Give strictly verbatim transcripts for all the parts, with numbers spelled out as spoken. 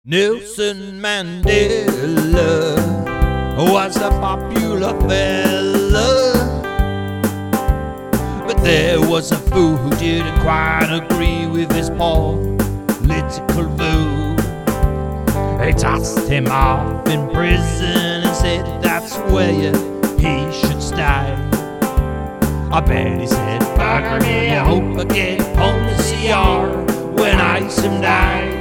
Nelson Mandela was a popular fella, but there was a fool who didn't quite agree with his political view. They tossed him off in prison and said that's where he should stay. I bet he said, bugger me, I hope I get home to see R when I someday.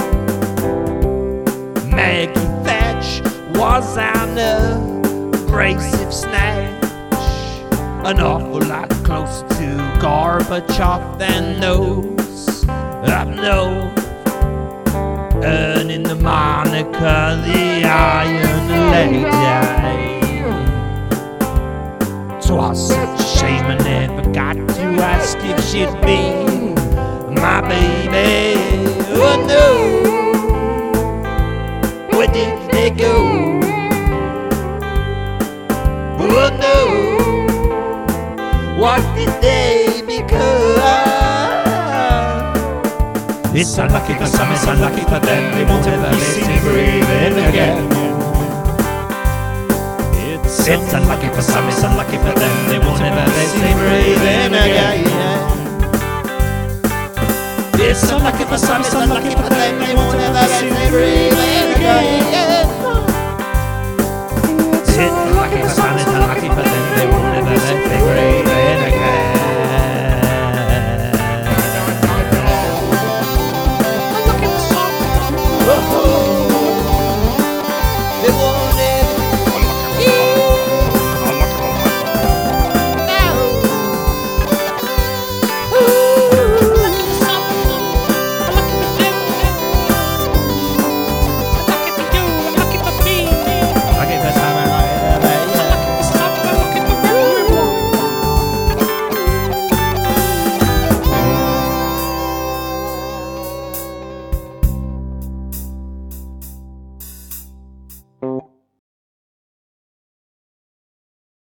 Maggie Thatch was an abrasive snatch, an awful lot closer to Gorbachev than those up north, earning the moniker the Iron Lady. Twas such a shame I never got to ask if she'd be my baby. Oh no, where did they go? Oh no, what did they become? It's unlucky for some, it's unlucky for them. They won't ever be seen breathing again. It's, it's unlucky for some, it's unlucky for them. They won't ever be seen breathing again. It's unlucky for some, it's unlucky for them. They won't ever be seen breathing again. It's unlucky for some, it's unlucky for them. They won't ever be seen breathing again.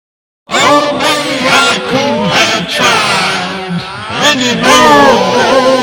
Anymore.